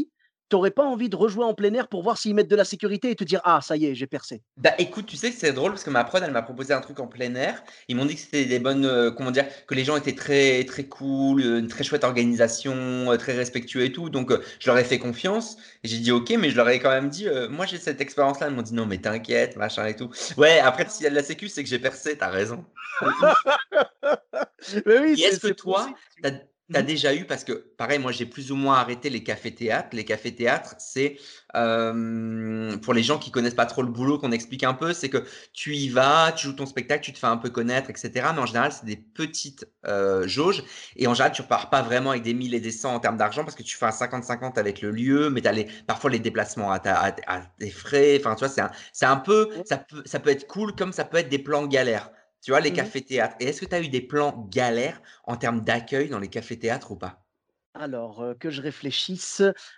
t'aurais pas envie de rejouer en plein air pour voir s'ils mettent de la sécurité et te dire: «Ah ça y est, j'ai percé»? Bah, écoute, tu sais que c'est drôle parce que ma prod, elle m'a proposé un truc en plein air. Ils m'ont dit que c'était des bonnes, comment dire? Que les gens étaient très très cool, une très chouette organisation, très respectueux et tout. Donc, je leur ai fait confiance et j'ai dit: «OK», mais je leur ai quand même dit, «Moi, j'ai cette expérience-là». Ils m'ont dit: «Non, mais t'inquiète, machin et tout». Ouais, après, s'il y a de la sécu, c'est que j'ai percé, tu raison. De ouf. Mais oui, Et est-ce que c'est toi, possible, tu tu vois? as Mmh. déjà eu, parce que pareil, moi j'ai plus ou moins arrêté les cafés-théâtres. Les cafés-théâtres, c'est pour les gens qui connaissent pas trop le boulot, qu'on explique un peu, c'est que tu y vas, tu joues ton spectacle, tu te fais un peu connaître, etc. Mais en général, c'est des petites jauges. Et en général, tu repars pas vraiment avec des 1000 et des 100 en termes d'argent parce que tu fais un 50-50 avec le lieu, mais tu as parfois les déplacements à tes frais. Enfin, tu vois, c'est un peu, Ouais. ça peut être cool comme ça peut être des plans galères. Tu vois, les Mmh. cafés-théâtres. Et est-ce que tu as eu des plans galères en termes d'accueil dans les cafés-théâtres ou pas? Alors, que je réfléchisse,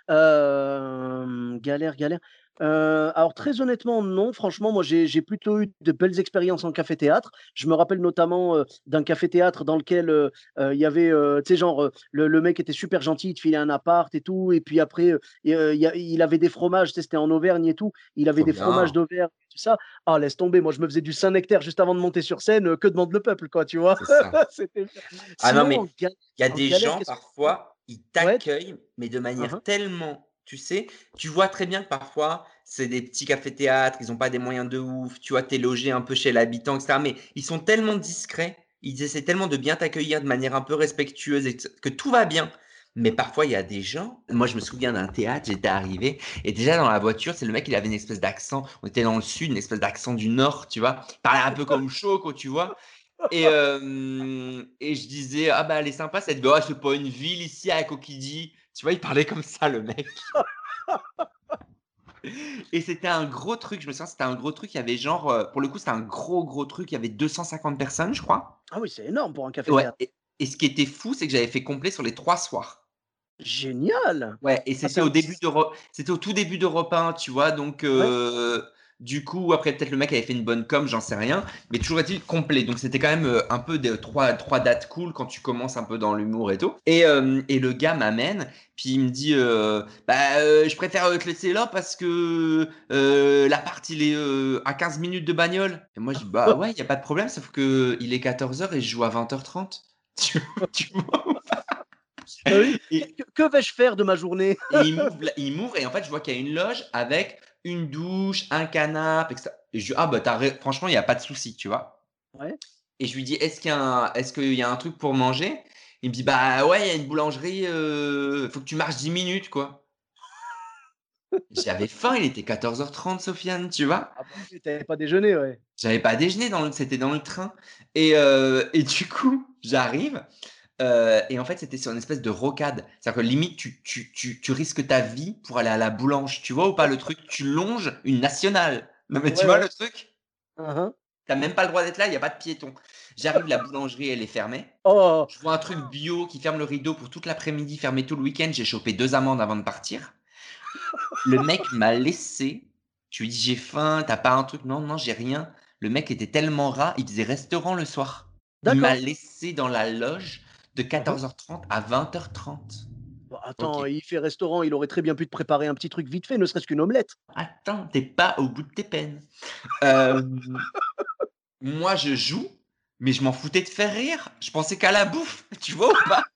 galère, galère. Alors très honnêtement, non. Franchement, moi, j'ai plutôt eu de belles expériences en café-théâtre. Je me rappelle notamment, d'un café-théâtre dans lequel, il y avait, tu sais, genre, le mec était super gentil, il te filait un appart et tout et puis après, il avait des fromages, tu sais, c'était en Auvergne et tout. Il avait Trop des fromages bien, d'Auvergne et tout ça. Ah laisse tomber, moi je me faisais du Saint-Nectaire juste avant de monter sur scène, que demande le peuple quoi, tu vois? c'est ça. C'était Ah non, sinon mais il y a en des galère, gens, qu'est-ce que parfois, ils ouais? t'accueillent, mais de Hein, manière hein. tellement, tu sais, tu vois très bien que parfois, c'est des petits cafés-théâtres, ils ont pas des moyens de ouf, tu vois, tu es logé un peu chez l'habitant, etc. Mais ils sont tellement discrets, ils essaient tellement de bien t'accueillir de manière un peu respectueuse et que tout va bien. Mais parfois, il y a des gens. Moi, je me souviens d'un théâtre, j'étais arrivé, et déjà dans la voiture, c'est le mec, il avait une espèce d'accent. On était dans le sud, une espèce d'accent du nord, tu vois. Il parlait un peu comme Choco, tu vois. Et je disais: «Ah bah, elle est sympa cette ville». «Ah, c'est pas une ville ici à Cocody». Tu vois? Il parlait comme ça le mec. Et c'était un gros truc, je me souviens, c'était un gros truc, il y avait genre, pour le coup, c'était un gros, gros truc, il y avait 250 personnes, je crois. Ah oui, c'est énorme pour un Ouais, café-théâtre. et ce qui était fou, c'est que j'avais fait complet sur les 3 soirs. Génial! Ouais, et Ah c'est un c'était au tout début d'Europe 1, tu vois? Donc, ouais, du coup, après peut-être le mec avait fait une bonne com, j'en sais rien, mais toujours est-il complet. Donc c'était quand même, un peu des trois dates cool quand tu commences un peu dans l'humour et tout. Et le gars m'amène, puis il me dit, «Bah, je préfère, te laisser là parce que, l'appart il est, à 15 minutes de bagnole». Et moi je dis: «Bah ouais, il y a pas de problème, sauf qu'il est 14 heures et je joue à 20h30». Tu vois? bah oui. Et Que vais-je faire de ma journée? Et il m'ouvre et en fait, je vois qu'il y a une loge avec une douche, un canapé et cetera. Et je lui dis: «Ah bah, franchement, il y a pas de souci», tu vois? Ouais. Et je lui dis: Est-ce qu'il y a un truc pour manger?» Il me dit: «Bah, ouais, il y a une boulangerie, faut que tu marches 10 minutes, quoi». J'avais faim, il était 14h30, Sofiane, tu vois? Ah bah oui, tu pas déjeuné, ouais. J'avais pas déjeuné c'était dans le train. Et du coup, j'arrive, et en fait, c'était sur une espèce de rocade. C'est-à-dire que limite, tu risques ta vie pour aller à la boulange. Tu vois ou pas le truc? Tu longes une nationale. Non, mais tu Ouais, vois ouais. le truc? Hein, hein. Tu as même pas le droit d'être là, il y a pas de piéton. J'arrive, la boulangerie, elle est fermée. Oh! Je vois un truc bio qui ferme le rideau pour toute l'après-midi, fermé tout le week-end. J'ai chopé 2 amendes avant de partir. Le mec m'a laissé. Je lui dis: «J'ai faim, tu as pas un truc?» «Non, non, j'ai rien». Le mec était tellement rat, il faisait restaurant le soir. Il m'a D'accord. laissé dans la loge de Hein, hein. 14h30 à 20h30. Bah OK. attends, il fait restaurant, il aurait très bien pu te préparer un petit truc vite fait, ne serait-ce qu'une omelette. Attends, tu es pas au bout de tes peines. Hem, Moi, je joue, mais je m'en foutais de faire rire. Je pensais qu'à la bouffe, tu vois ou pas?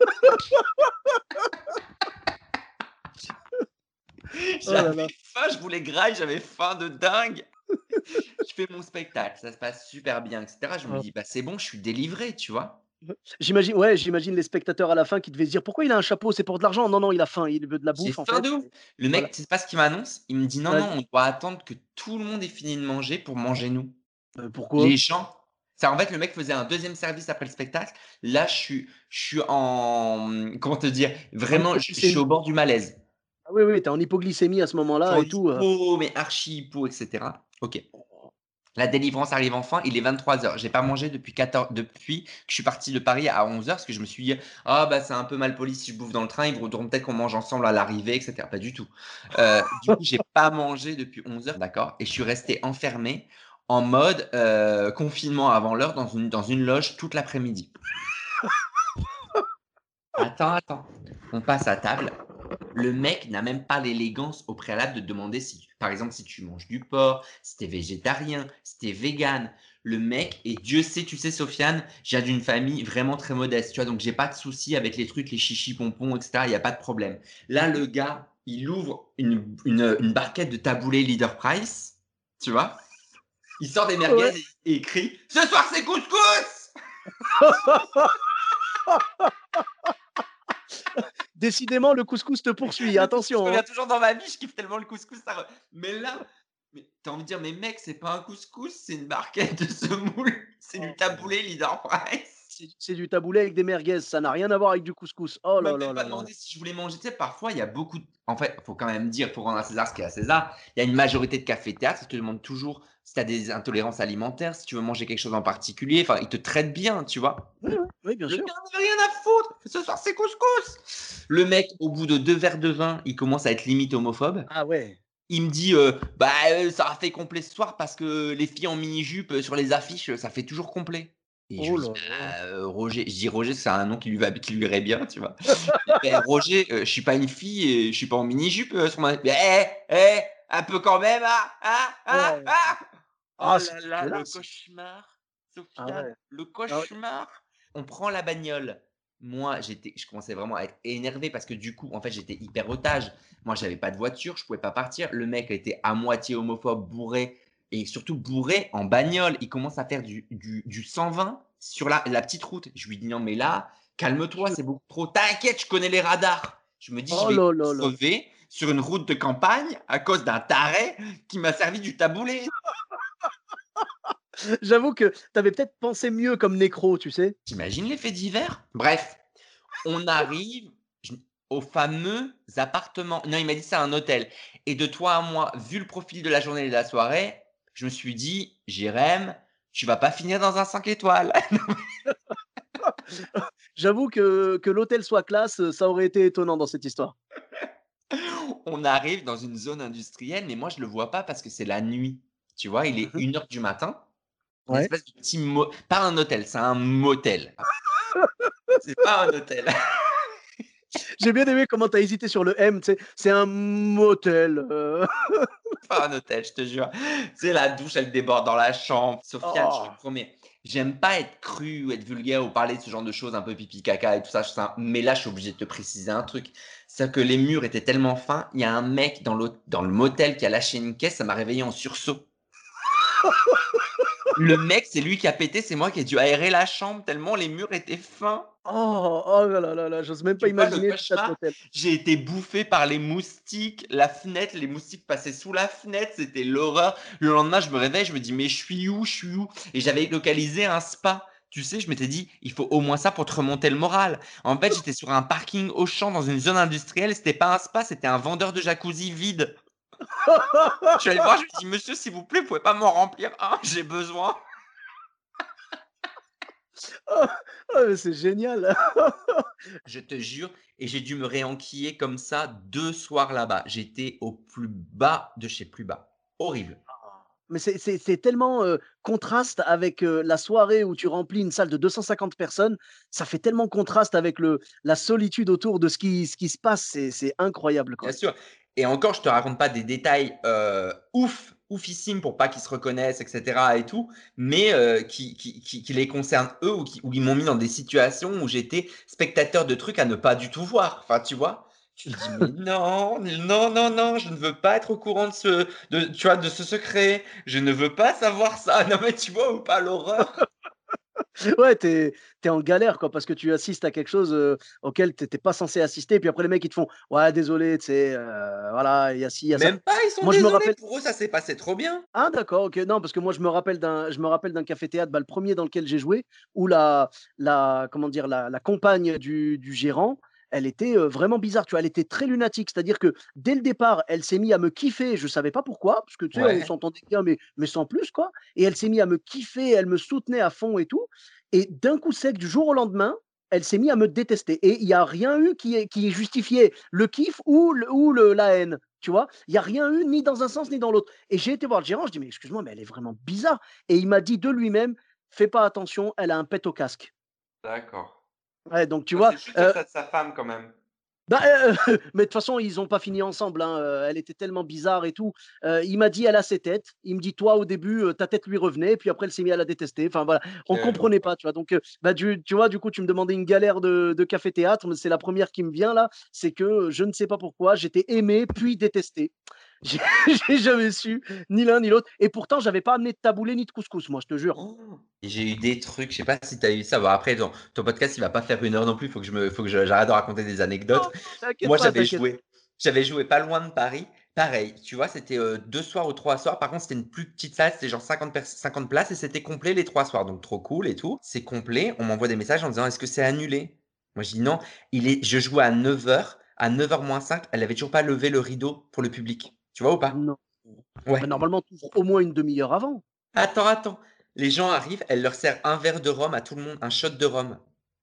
Oh là J'avais là. faim, je voulais graille, j'avais faim de dingue. Je fais mon spectacle, ça se passe super bien et cetera. Je me Hein. dis: «Bah, c'est bon, je suis délivré», tu vois? J'imagine ouais, j'imagine les spectateurs à la fin qui devaient se dire: «Pourquoi il a un chapeau? C'est pour de l'argent?» «Non, non, il a faim, il veut de la J'ai bouffe en faim fait». de ouf. Le Voilà. mec, tu sais pas ce qu'il m'annonce? Il me dit: «Non, non, Vas-y. on doit attendre que tout le monde ait fini de manger pour manger nous». Pourquoi? Les gens ça en fait, le mec faisait un deuxième service après le spectacle. Là, je suis en, comment te dire? En Vraiment, je suis au hypoglycémie. bord du malaise. Ah oui, oui, tu es en hypoglycémie à ce Je suis moment-là en et tout, hypo, mais archi hypo et cetera. OK. La délivrance arrive enfin, il est 23h. J'ai pas mangé depuis que je suis parti de Paris à 11h parce que je me suis dit: «Ah bah, c'est un peu mal poli si je bouffe dans le train, ils voudront peut-être qu'on mange ensemble à l'arrivée» et cetera. Pas du tout. Du coup, j'ai pas mangé depuis 11h, d'accord? Et je suis resté enfermé en mode, confinement avant l'heure dans une loge toute l'après-midi. Attends, attends, on passe à table. Le mec n'a même pas l'élégance au préalable de te demander si, par exemple, si tu manges du porc, si tu es végétarien, si tu es vegan. Le mec, et Dieu sait, tu sais, Sofiane, je viens d'une famille vraiment très modeste, tu vois, donc j'ai pas de souci avec les trucs, les chichis pompons, etc. Il n'y a pas de problème. Là, le gars, il ouvre une barquette de taboulé Leader Price, tu vois. Il sort des merguez Ouais. et il crie « Ce soir, c'est couscous !» Décidément, le couscous te poursuit. Je Attention. reviens Hein. toujours dans ma vie, je kiffe tellement le couscous. Mais là, t'as envie de dire, mais mec, c'est pas un couscous, c'est une barquette de semoule. C'est du taboulé Leader Price. C'est du taboulé avec des merguez. Ça n'a rien à voir avec du couscous. Oh On m'a là là même pas là là. demandé si je voulais manger. Tu sais, parfois, il y a beaucoup de... En fait, il faut quand même dire, pour rendre à César ce qui est à César, il y a une majorité de cafés-théâtres. Ils te demandent toujours si tu as des intolérances alimentaires, si tu veux manger quelque chose en particulier. Enfin, ils te traitent bien, tu vois. Oui, bien Le sûr. gars n'a rien à foutre. Ce soir, c'est couscous. Le mec, au bout de 2 verres de vin, il commence à être limite homophobe. Ah ouais. Il me dit ça a fait complet ce soir parce que les filles en mini-jupe sur les affiches, ça fait toujours complet. Et je Oh lui dis là là. Roger, je dis Roger, c'est un nom qui lui irait bien, tu vois. Roger, je suis pas une fille et je suis pas en mini-jupe sur ma. Un peu quand même, Ouais. Oh Ah, c'est là là, le dégueulasse. cauchemar, Ah Sofiane, ouais. le Ah ouais. cauchemar. On prend la bagnole. Moi, je commençais vraiment à être énervé parce que du coup, en fait, j'étais hyper otage. Moi, j'avais pas de voiture, je pouvais pas partir. Le mec était à moitié homophobe, bourré et surtout bourré en bagnole. Il commence à faire du 120 sur la petite route. Je lui dis non, mais là, calme-toi, c'est beaucoup trop. T'inquiète, je connais les radars. Je me dis, je Oh vais là là là. crever sur une route de campagne à cause d'un taré qui m'a servi du taboulé. J'avoue que tu avais peut-être pensé mieux comme nécro, tu sais? T'imagines les faits divers? Bref, on arrive au fameux appartement. Non, il m'a dit c'est un hôtel. Et de toi à moi, vu le profil de la journée et de la soirée, je me suis dit, Jérém, tu vas pas finir dans un 5 étoiles. J'avoue que l'hôtel soit classe, ça aurait été étonnant dans cette histoire. On arrive dans une zone industrielle, mais moi je le vois pas parce que c'est la nuit. Tu vois, il est Mmh. 1 heure du matin. Une Ouais. espèce de petit pas un hôtel, c'est un motel. C'est pas un hôtel. J'ai bien aimé comment tu as hésité sur le M, tu sais? C'est un motel, Pas un hôtel, je te jure. Tu sais, la douche, elle déborde dans la chambre. Sofiane, je te Oh! promets, j'aime pas être cru ou être vulgaire ou parler de ce genre de choses, un peu pipi caca et tout ça. Mais là, je suis obligé de te préciser un truc. C'est que les murs étaient tellement fins, il y a un mec dans le motel qui a lâché une caisse, ça m'a réveillé en sursaut. Le mec, c'est lui qui a pété, c'est moi qui ai dû aérer la chambre tellement les murs étaient fins. Oh! Oh là là là là, j'ose même pas Tu vois le imaginer l'état de cauchemar? l'hôtel. J'ai été bouffé par les moustiques, la fenêtre, les moustiques passaient sous la fenêtre, c'était l'horreur. Le lendemain, je me réveille, je me dis: «Mais je suis où? Je suis où?» Et j'avais localisé un spa. Tu sais, je m'étais dit: «Il faut au moins ça pour te remonter le moral». En fait, j'étais sur un parking Auchan dans une zone industrielle, c'était pas un spa, c'était un vendeur de jacuzzi vide. Je suis allé le voir, je lui ai dit: «Monsieur, s'il vous plaît, vous pouvez pas m'en remplir un? J'ai besoin». Oh! Oh mais c'est génial! Je te jure, et j'ai dû me réenquiller comme ça 2 soirs là-bas. J'étais au plus bas de chez plus bas. Horrible. Mais c'est tellement, contraste avec, la soirée où tu remplis une salle de 250 personnes. Ça fait tellement contraste avec la solitude autour de ce qui se passe. C'est incroyable, Bien quoi. sûr. Et encore, je te raconte pas des détails oufissimes pour pas qu'ils se reconnaissent, etc. et tout, mais qui les concernent eux ou ils m'ont mis dans des situations où j'étais spectateur de trucs à ne pas du tout voir. Enfin, tu vois, tu te dis, mais non, non, non, non, je ne veux pas être au courant tu vois, de ce secret. Je ne veux pas savoir ça. Non, mais tu vois ou pas l'horreur? Ouais, tu es en galère, quoi, parce que tu assistes à quelque chose, auquel tu étais pas censé assister. Puis après les mecs, ils te font: «Ouais, désolé, tu sais, voilà, il y a ci, il y a ça». Même pas, ils sont Moi, je me désolés. rappelle Pour eux, ça s'est passé trop bien. ah d'accord, OK. Non, parce que moi, je me rappelle d'un café-théâtre, bah, le premier dans lequel j'ai joué, où la comment dire? La compagne du gérant, elle était, vraiment bizarre, tu vois? Elle était très lunatique. C'est-à-dire que, dès le départ, elle s'est mise à me kiffer, je savais pas pourquoi, parce que, tu sais, on Ouais. s'entendait bien, mais sans plus, quoi. Et elle s'est mise à me kiffer, elle me soutenait à fond et tout. Et d'un coup sec, du jour au lendemain, elle s'est mise à me détester. Et il y a rien eu qui justifiait le kiff ou la haine, tu vois? Il y a rien eu, ni dans un sens ni dans l'autre. Et j'ai été voir le gérant, je dis: «Mais excuse-moi, mais elle est vraiment bizarre», et il m'a dit de lui-même: «Fais pas attention, elle a un pet au casque». D'accord. Ouais, donc tu Toi, vois, c'est juste sur ça de sa femme quand même. Bah, mais de toute façon, ils ont pas fini ensemble, hein, elle était tellement bizarre et tout. Il m'a dit: «Elle a ses têtes». Il me dit: «Toi, au début, ta tête lui revenait», puis après, elle s'est mise à la détester. Enfin, voilà, on Euh, comprenait pas, tu vois? Donc, bah, tu vois, du coup, tu me demandais une galère de café-théâtre, mais c'est la première qui me vient là, c'est que, je ne sais pas pourquoi, j'étais aimé puis détesté. J'ai j'ai jamais su, ni l'un ni l'autre et pourtant, j'avais pas amené de taboulé ni de couscous, moi, je te jure. Oh, et j'ai eu des trucs, je sais pas si tu as eu ça. Bon, après, ton podcast, il va pas faire 1 heure non plus. Faut que j'arrête de raconter des Non, anecdotes. non, t'inquiète Moi, pas, t'inquiète. j'avais joué pas loin de Paris. Pareil, tu vois, c'était 2 soirs ou 3 soirs. Par contre, c'était une plus petite salle, c'était genre 50 places et c'était complet les 3 soirs. Donc, trop cool et tout. C'est complet. On m'envoie des messages en disant, est-ce que c'est annulé? Moi, je dis non. Je jouais à 9 heures. À 9h moins 5, elle avait toujours pas levé le rideau pour le public. Tu vois ou pas? Non. Ouais. Bah, normalement, tu ouvres au moins une demi-heure avant. Attends, attends. Les gens arrivent, elle leur sert un verre de rhum à tout le monde, un shot de rhum.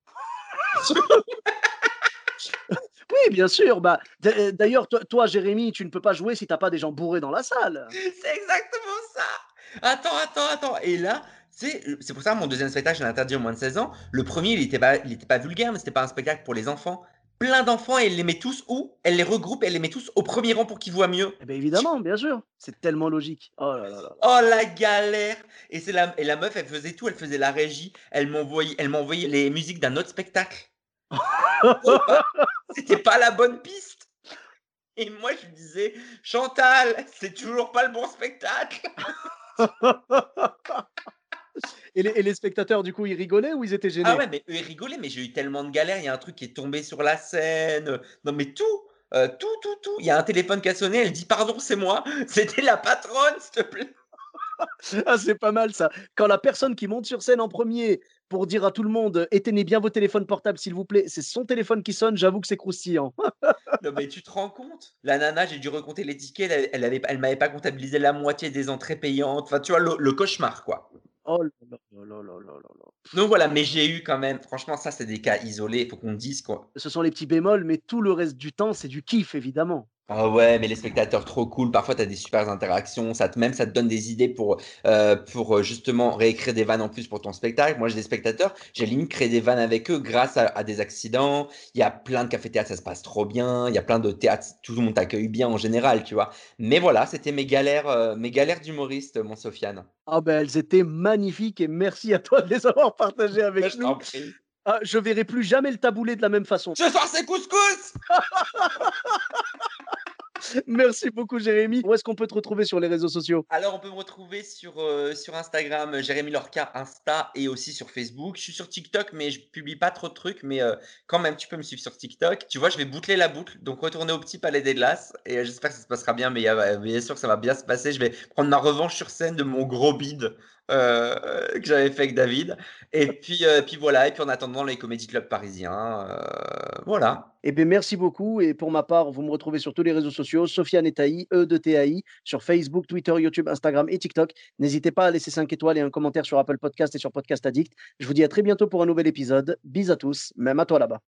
Oui, bien sûr. Bah, d'ailleurs, toi, Jérémy, tu ne peux pas jouer si tu as pas des gens bourrés dans la salle. C'est exactement ça. Attends, attends, attends. Et là, c'est pour ça mon deuxième spectacle, je l'ai interdit aux moins de 16 ans. Le premier, il était pas vulgaire, mais c'était pas un spectacle pour les enfants. Plein d'enfants, et elle les met tous où? Elle les regroupe, elle les met tous au premier rang pour qu'ils voient mieux. Eh bien, évidemment, bien sûr. C'est tellement logique. Oh là là là là. Oh la galère! Et la meuf, elle faisait tout, elle faisait la régie, elle m'envoyait les musiques d'un autre spectacle. Oh, bah, c'était pas la bonne piste. Et moi, je lui disais, Chantal, c'est toujours pas le bon spectacle. Et les spectateurs, du coup, ils rigolaient ou ils étaient Ah gênés? ouais, mais eux, ils rigolaient, mais j'ai eu tellement de galères. Il y a un truc qui est tombé sur la scène. Non, mais tout, tout, tout, tout. Il y a un téléphone qui a sonné. Elle dit, pardon, c'est moi. C'était la patronne, s'il te plaît. Ah, c'est pas mal ça. Quand la personne qui monte sur scène en premier pour dire à tout le monde: «Éteignez bien vos téléphones portables, s'il vous plaît», c'est son téléphone qui sonne, j'avoue que c'est croustillant. Non, mais tu te rends compte? La nana, j'ai dû recompter les tickets. Elle m'avait pas comptabilisé la moitié des entrées payantes. Enfin, tu vois, le cauchemar, quoi. Oh là là là là là là là là. Donc voilà, mais j'ai eu quand même, franchement, ça, c'est des cas isolés. Il faut qu'on dise, quoi. Ce sont les petits bémols, mais tout le reste du temps, c'est du kiff, évidemment. Ah ouais, mais les spectateurs trop cool. Parfois, tu as des super interactions. Ça te donne des idées pour justement réécrire des vannes en plus pour ton spectacle. Moi, j'ai des spectateurs, j'ai limite créé des vannes avec eux grâce à des accidents. Il y a plein de cafés-théâtres, ça se passe trop bien. Il y a plein de théâtres, tout le monde t'accueille bien en général, tu vois. Mais voilà, c'était mes galères d'humoriste, mon Sofiane. Ah ben, elles étaient magnifiques et merci à toi de les avoir partagées Mais avec je nous. t'en prie. Ah, je verrai plus jamais le taboulé de la même façon. Ce soir, c'est couscous! Merci beaucoup, Jérémy. Où est-ce qu'on peut te retrouver sur les réseaux sociaux? Alors, on peut me retrouver sur Instagram, Jérémy Lorca, Insta et aussi sur Facebook. Je suis sur TikTok, mais je publie pas trop de trucs. Mais quand même, tu peux me suivre sur TikTok. Tu vois, je vais boucler la boucle. Donc, retourner au petit Palais des Glaces. Et j'espère que ça se passera bien. Mais bien sûr que ça va bien se passer. Je vais prendre ma revanche sur scène de mon gros bide que j'avais fait avec David. Et puis voilà. Et puis en attendant, les comédie clubs parisiens. Voilà. Eh bien, merci beaucoup. Et pour ma part, vous me retrouvez sur tous les réseaux sociaux, Sofiane et Taï, E de TAI, sur Facebook, Twitter, YouTube, Instagram et TikTok. N'hésitez pas à laisser 5 étoiles et un commentaire sur Apple Podcast et sur Podcast Addict. Je vous dis à très bientôt pour un nouvel épisode. Bis à tous, même à toi là-bas.